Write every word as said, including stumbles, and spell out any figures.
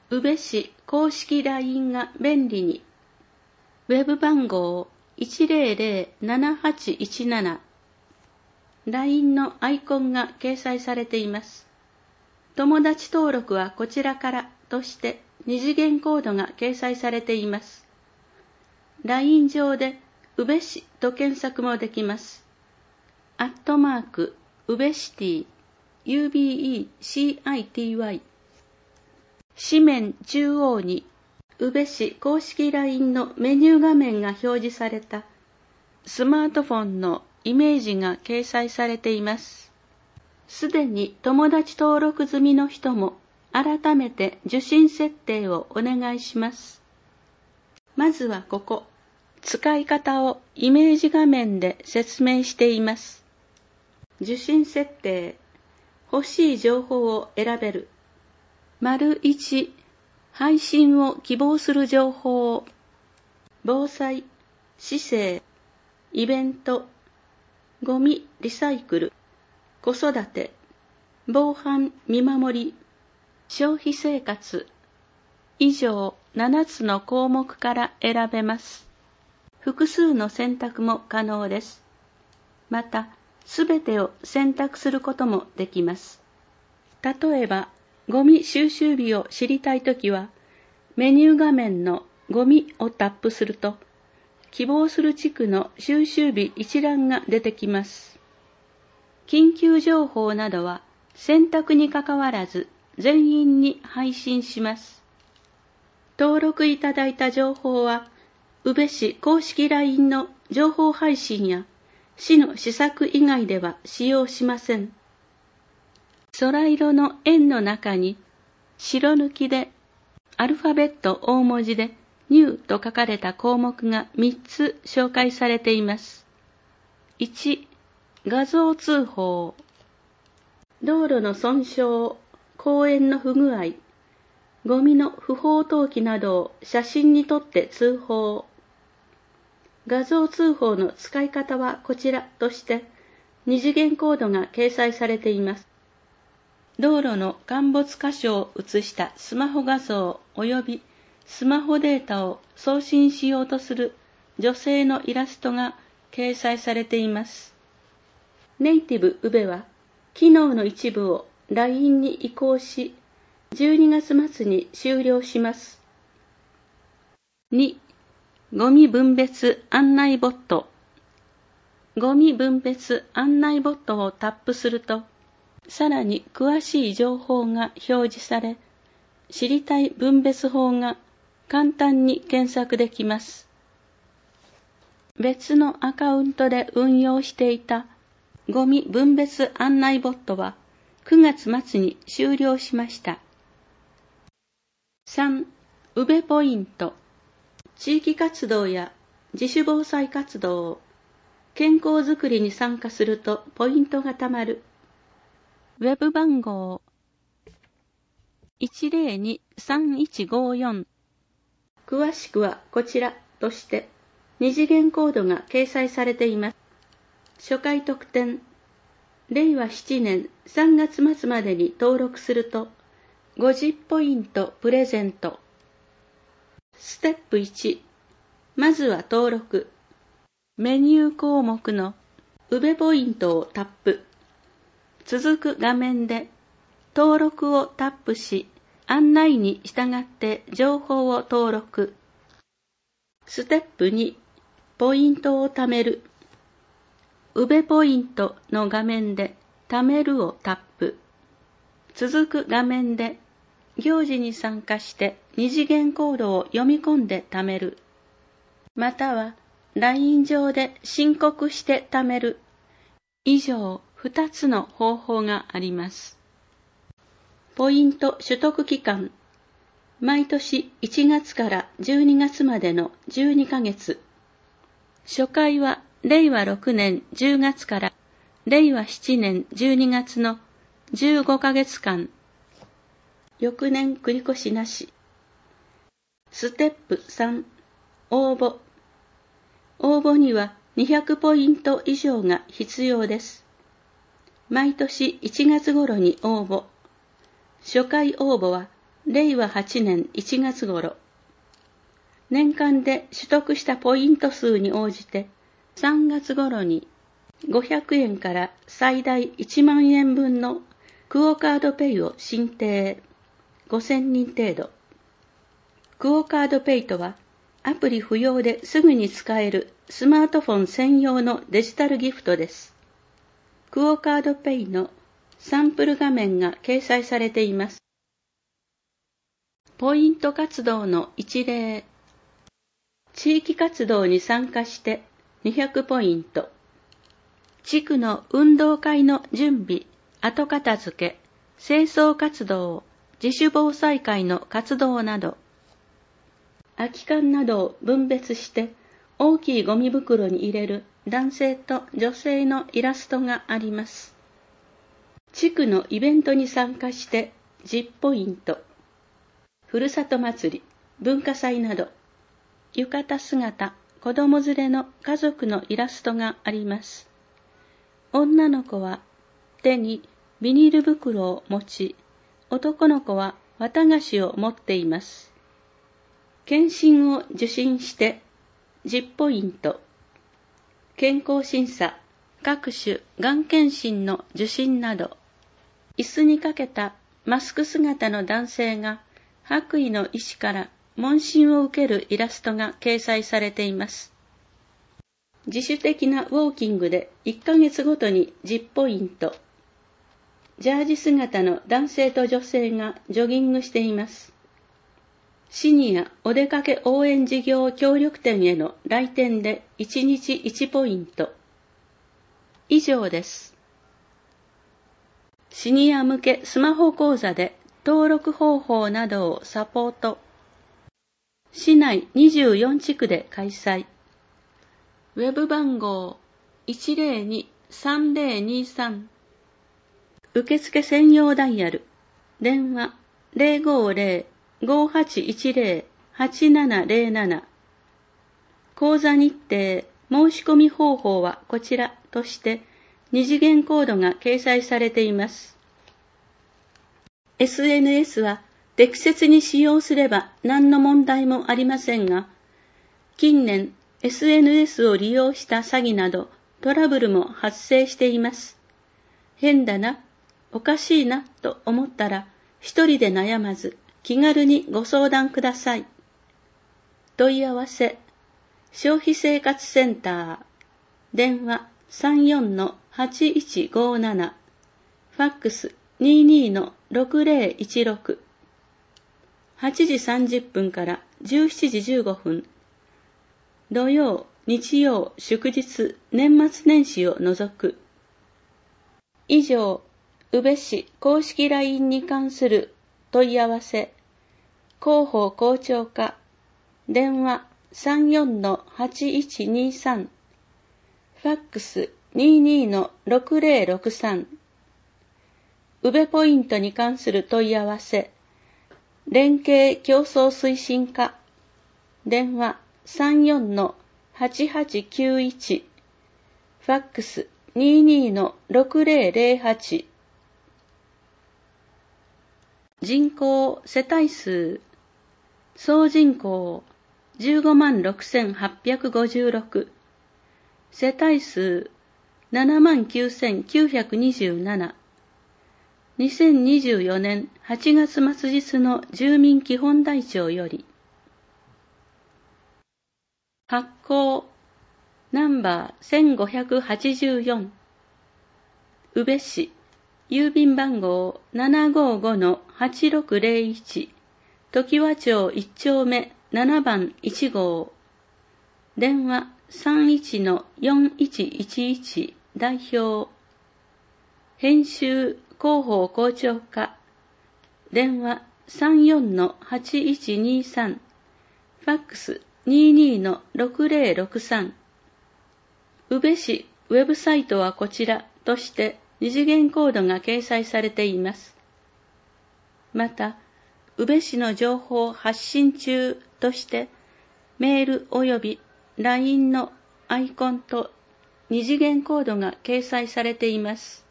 宇部市公式 ライン が便利に。ウェブ番号 いちぜろぜろ ななはちいちなな。ライン のアイコンが掲載されています。友達登録はこちらからとして二次元コードが掲載されています。ライン 上で宇部市と検索もできます。アットマーク、宇部シティ、ユービーイーシーアイティーワイ。紙面中央に宇部市公式 ライン のメニュー画面が表示されたスマートフォンのイメージが掲載されています。すでに友達登録済みの人も改めて受信設定をお願いします。まずはここ、使い方をイメージ画面で説明しています。受信設定、欲しい情報を選べる。丸いち、配信を希望する情報、防災、市政、イベント、ゴミリサイクル、子育て、防犯見守り、消費生活、以上ななつの項目から選べます。複数の選択も可能です。また、すべてを選択することもできます。例えば、ゴミ収集日を知りたいときは、メニュー画面のゴミをタップすると、希望する地区の収集日一覧が出てきます。緊急情報などは選択にかかわらず全員に配信します。登録いただいた情報は、宇部市公式 ライン の情報配信や市の施策以外では使用しません。空色の円の中に白抜きでアルファベット大文字でニューと書かれた項目がみっつ紹介されています。いち、画像通報。道路の損傷、公園の不具合、ゴミの不法投棄などを写真に撮って通報。画像通報の使い方はこちらとして二次元コードが掲載されています。道路の陥没箇所を写したスマホ画像及びスマホデータを送信しようとする女性のイラストが掲載されています。ネイティブ宇部は機能の一部を ライン に移行し、じゅうにがつ末に終了します。に、ゴミ分別案内ボット。ゴミ分別案内ボットをタップすると、さらに詳しい情報が表示され、知りたい分別法が簡単に検索できます。別のアカウントで運用していたゴミ分別案内ボットはくがつ末に終了しました。さん、宇部ポイント。地域活動や自主防災活動、健康づくりに参加するとポイントがたまる。ウェブ番号 いちぜろに さんいちごよん。詳しくはこちらとして二次元コードが掲載されています。初回特典、れいわななねんさんがつ末までに登録するとごじゅうポイントプレゼント。ステップいち、まずは登録。メニュー項目の宇部ポイントをタップ。続く画面で登録をタップし、案内に従って情報を登録。ステップに、ポイントを貯める。宇部ポイントの画面で貯めるをタップ。続く画面で行事に参加して二次元コードを読み込んで貯める。または ライン 上で申告して貯める。以上ふたつの方法があります。ポイント取得期間。毎年いちがつからじゅうにがつまでのじゅうにかげつ。初回はれいわろくねんじゅうがつかられいわななねんじゅうにがつのじゅうごかげつかん。翌年繰り越しなし。ステップさん、応募。応募にはにひゃくポイント以上が必要です。毎年いちがつ頃に応募。初回応募はれいわはちねんいちがつ頃、年間で取得したポイント数に応じてさんがつ頃にごひゃくえんから最大いちまんえん分のクオカードペイを申請、ごせんにん程度。クオカードペイとは、アプリ不要ですぐに使えるスマートフォン専用のデジタルギフトです。クオカードペイのサンプル画面が掲載されています。ポイント活動の一例。地域活動に参加してにひゃくポイント。地区の運動会の準備、後片付け、清掃活動、自主防災会の活動など、空き缶などを分別して大きいゴミ袋に入れる男性と女性のイラストがあります。地区のイベントに参加してじゅうポイント。ふるさと祭り、文化祭など、浴衣姿、子供連れの家族のイラストがあります。女の子は手にビニール袋を持ち、男の子は綿菓子を持っています。検診を受診してじゅうポイント。健康審査、各種がん検診の受診など、椅子にかけたマスク姿の男性が白衣の医師から問診を受けるイラストが掲載されています。自主的なウォーキングでいっかげつごとにじゅうポイント。ジャージ姿の男性と女性がジョギングしています。シニアお出かけ応援事業協力店への来店でいちにちいちポイント。以上です。シニア向けスマホ講座で登録方法などをサポート。市内にじゅうよんちくで開催。ウェブ番号 いちまるに さんまるにさん。受付専用ダイヤル。電話 ゼロごゼロ ごはちいちゼロ はちななゼロなな。講座日程、申し込み方法はこちらとして二次元コードが掲載されています。エスエヌエス は適切に使用すれば何の問題もありませんが、近年 エスエヌエス を利用した詐欺などトラブルも発生しています。変だな、おかしいなと思ったら一人で悩まず気軽にご相談ください。問い合わせ、消費生活センター、電話 さんよんのはちいちごなな、ファックス にじゅうにのろくゼロいちろく、はちじさんじゅっぷんからじゅうしちじじゅうごふん、土曜、日曜、祝日、年末年始を除く。以上、宇部市公式 ライン に関する問い合わせ、広報校長課、電話 さんよんのはちいちにさん、ファックス にじゅうにのろくゼロろくさん、宇部ポイントに関する問い合わせ、連携競争推進課、電話 さんよんのはちはちきゅういち、ファックス にじゅうにのろくゼロゼロはち。人口世帯数、総人口じゅうごまんろくせんはっぴゃくごじゅうろく、世帯数ななまんきゅうせんきゅうひゃくにじゅうなな、にせんにじゅうよねんはちがつ末日の住民基本台帳より、発行ナンバーせんごひゃくはちじゅうよん、宇部市、郵便番号 ななごーごのはちろくゼロいち、常盤町いち丁目ななばんいち号、電話 さんいちのよんいちいちいち 代表、編集広報校長課、電話 さんよんのはちいちにさん、ファックス にじゅうにのろくゼロろくさん。宇部市ウェブサイトはこちらとして二次元コードが掲載されています。また、宇部市の情報発信中としてメールおよび ライン のアイコンと二次元コードが掲載されています。